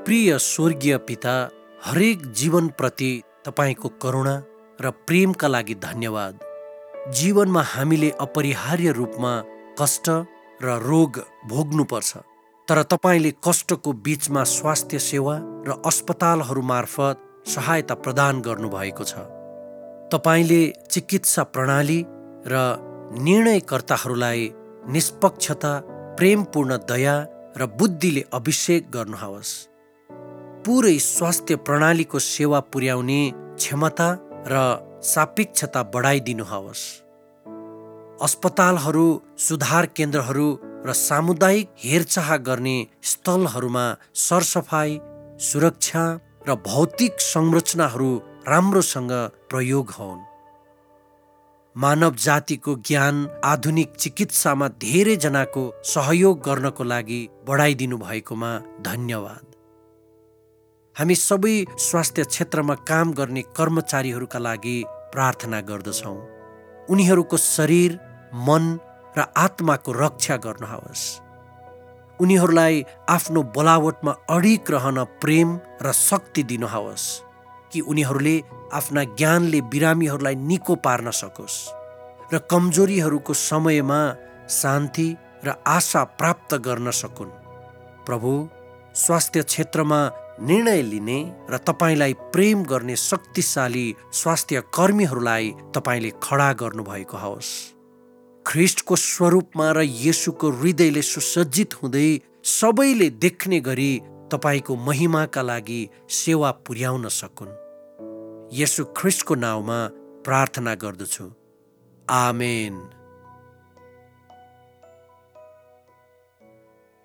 प्रिय स्वर्गीय पिता, हरेक जीवनप्रति तपाईँको करुणा र प्रेमका लागि धन्यवाद। जीवनमा हामीले अपरिहार्य रूपमा कष्ट र रोग भोग्नुपर्छ, तर तपाईँले कष्टको बीचमा स्वास्थ्य सेवा र अस्पतालहरू मार्फत सहायता प्रदान गर्नुभएको छ। तपाईँले चिकित्सा प्रणाली र निर्णयकर्ताहरूलाई निष्पक्षता, प्रेमपूर्ण दया र बुद्धिले अभिषेक गर्नुहोस्। पुरै स्वास्थ्य प्रणालीको सेवा पुर्याउने क्षमता र सापेक्षता बढाइदिनुहोस्। अस्पतालहरू, सुधार केन्द्रहरू र सामुदायिक हेरचाह गर्ने स्थलहरूमा सरसफाइ, सुरक्षा र भौतिक संरचनाहरू राम्रोसँग प्रयोग होन्। मानव जातिको ज्ञान आधुनिक चिकित्सामा धेरैजनाको सहयोग गर्नको लागि बढाइदिनु भएकोमा धन्यवाद। हामी सबै स्वास्थ्य क्षेत्रमा काम गर्ने कर्मचारीहरूका लागि प्रार्थना गर्दछौँ। उनीहरूको शरीर, मन र आत्माको रक्षा गर्नुहोस्। उनीहरूलाई आफ्नो बोलावटमा अडिग रहन प्रेम र शक्ति दिनुहोस् कि उनीहरूले आफ्ना ज्ञानले बिरामीहरूलाई निको पार्न सकोस् र कमजोरीहरूको समयमा शान्ति र आशा प्राप्त गर्न सकुन्। प्रभु, स्वास्थ्य क्षेत्रमा निर्णय लिने र तपाईँलाई प्रेम गर्ने शक्तिशाली स्वास्थ्य कर्मीहरूलाई तपाईँले खडा गर्नुभएको होस्। ख्रिस्टको स्वरूपमा र येशूको हृदयले सुसज्जित हुँदै सबैले देख्ने गरी तपाईँको महिमाका लागि सेवा पुर्याउन सकुन्। येशू ख्रिस्टको नाउँमा प्रार्थना गर्दछु। आमेन।